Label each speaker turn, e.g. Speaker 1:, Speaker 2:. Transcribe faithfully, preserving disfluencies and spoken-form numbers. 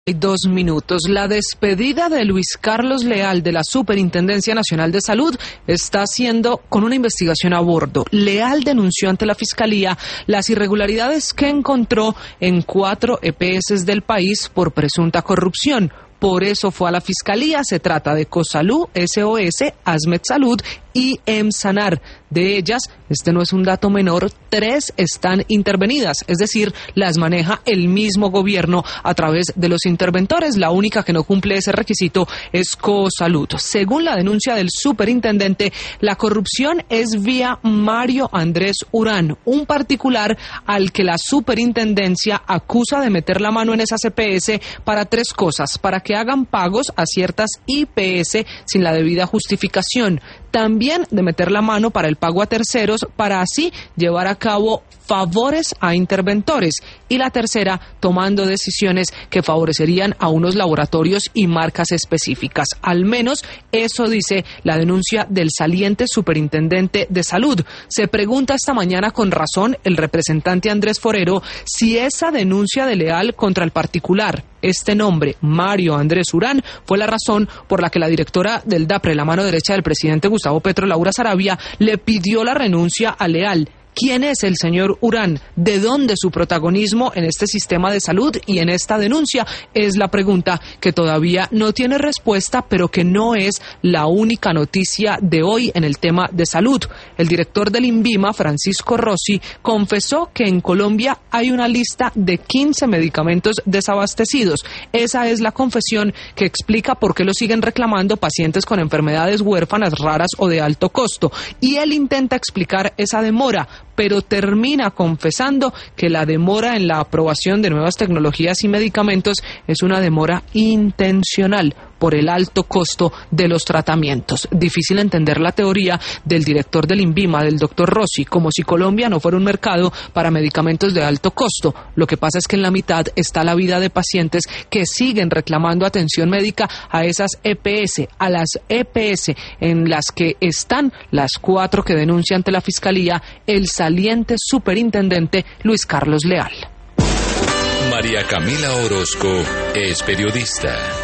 Speaker 1: Dos minutos. La despedida de Luis Carlos Leal de la Superintendencia Nacional de Salud está haciendo con una investigación a bordo. Leal denunció ante la Fiscalía las irregularidades que encontró en cuatro E P S del país por presunta corrupción. Por eso fue a la Fiscalía. Se trata de Cosalud, S O S, Asmed Salud y Emsanar. De ellas, este no es un dato menor, tres están intervenidas, es decir, las maneja el mismo gobierno a través de los interventores. La única que no cumple ese requisito es Cosalud. Según la denuncia del superintendente, la corrupción es vía Mario Andrés Urán, un particular al que la superintendencia acusa de meter la mano en esas E P S para tres cosas: para que hagan pagos a ciertas I P S sin la debida justificación, también de meter la mano para el pago a terceros para así llevar a cabo favores a interventores, y la tercera, tomando decisiones que favorecerían a unos laboratorios y marcas específicas. Al menos eso dice la denuncia del saliente superintendente de salud. Se pregunta esta mañana con razón el representante Andrés Forero si esa denuncia de Leal contra el particular, este nombre, Mario Andrés Urán, fue la razón por la que la directora del DAPRE, la mano derecha del presidente Gustavo Petro, Laura Saravia, le pidió la renuncia a Leal. ¿Quién es el señor Urán? ¿De dónde su protagonismo en este sistema de salud y en esta denuncia? Es la pregunta que todavía no tiene respuesta, pero que no es la única noticia de hoy en el tema de salud. El director del INVIMA, Francisco Rossi, confesó que en Colombia hay una lista de quince medicamentos desabastecidos. Esa es la confesión que explica por qué lo siguen reclamando pacientes con enfermedades huérfanas, raras o de alto costo. Y él intenta explicar esa demora, pero termina confesando que la demora en la aprobación de nuevas tecnologías y medicamentos es una demora intencional por el alto costo de los tratamientos. Difícil entender la teoría del director del INVIMA, del doctor Rossi, como si Colombia no fuera un mercado para medicamentos de alto costo. Lo que pasa es que en la mitad está la vida de pacientes que siguen reclamando atención médica a esas E P S, a las E P S en las que están las cuatro que denuncia ante la Fiscalía el saliente superintendente Luis Carlos Leal.
Speaker 2: María Camila Orozco es periodista.